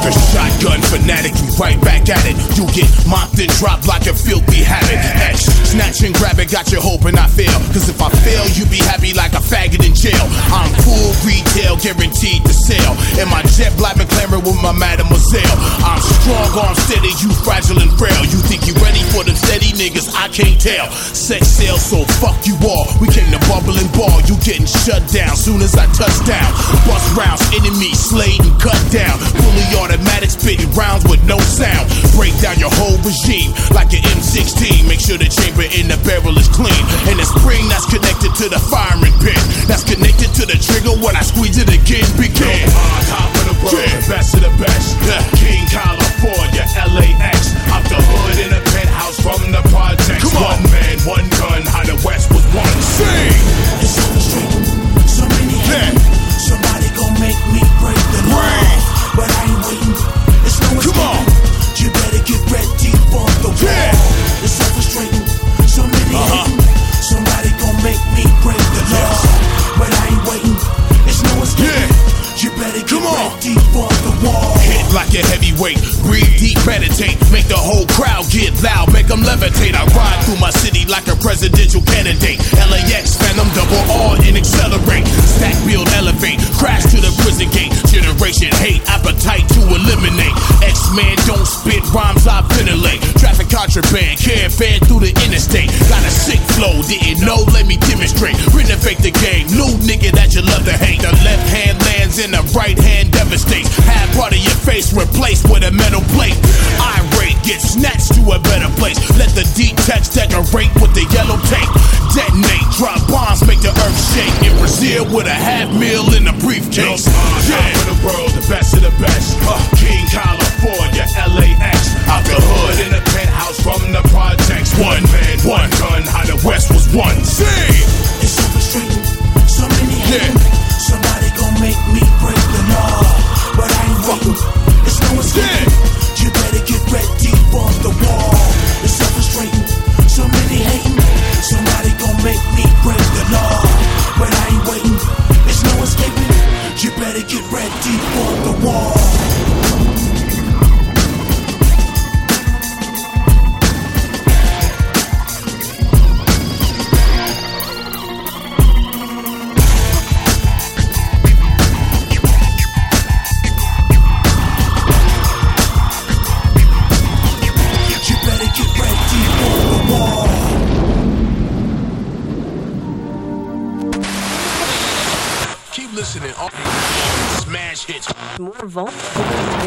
a shotgun fanatic, you right back at it. You get mopped and dropped like a filthy habit. X, snatch and grab it, got you hoping I fail. Cause if I fail, you be happy like a faggot in jail. I'm full retail, guaranteed to sell. And my jet black McLaren with my mademoiselle. I'm strong, arm steady, you fragile and frail. You think you ready for them steady niggas? I can't tell. Sex sales, so fuck you all. We came to bubble and ball, you getting shut down soon as I touch down. Bust rounds, enemies slayed and cut down. Fully automatic, spitting rounds with no sound. Break down your whole regime like an M16. Make sure the chamber in the barrel is clean. And the spring that's connected to the firing pin, that's connected to the trigger when I squeeze it again. Begin. On top of the world, the best of the best. King California, LAX. Out the hood in a penthouse from the projects. Come on. One man, one gun, how the West was one. Sing. It's so frustrating, so many hate. Somebody gon' make me break the law, but I ain't waiting. It's no escaping. You better get ready for the war. It's so frustrating, so many hate. Somebody gon' make me break the law, but I ain't waiting. It's no escaping. You better get ready for the war. Hit like a heavyweight, breathe deep, meditate. Make the whole crowd get loud, make them levitate. I ride through my city like a presidential candidate. LAX, Phantom, double R and accelerate. Stack, build, elevate, crash to the prison gate. Generation hate, appetite to eliminate. X-Man don't spit rhymes, I ventilate. Traffic contraband, caravan through the interstate. Got a sick flow, didn't know, let me demonstrate. Renovate the game, new nigga that you love to hate. The left hand lands and the right hand devastates. Half part of your face replaced with a metal plate. Irate, get snatched to a better place. Let the D-Tex decorate with the yellow tape. Detonate, drop bombs, make the earth shake. In Brazil with a half meal in a briefcase. Top of the world, the best of the best. King California, LAX. Out the hood in a penthouse from the projects. One man, one gun, how the West was one. Sing! It's so frustrating, so many hate. Somebody gon' make me break the law, but I ain't waiting. It's no escaping. You better get ready for the war. It's so frustrating, so many hating. Somebody gon' make me break the law, but I ain't waiting. It's no escaping. You better get ready for the war. Listening, smash hits. More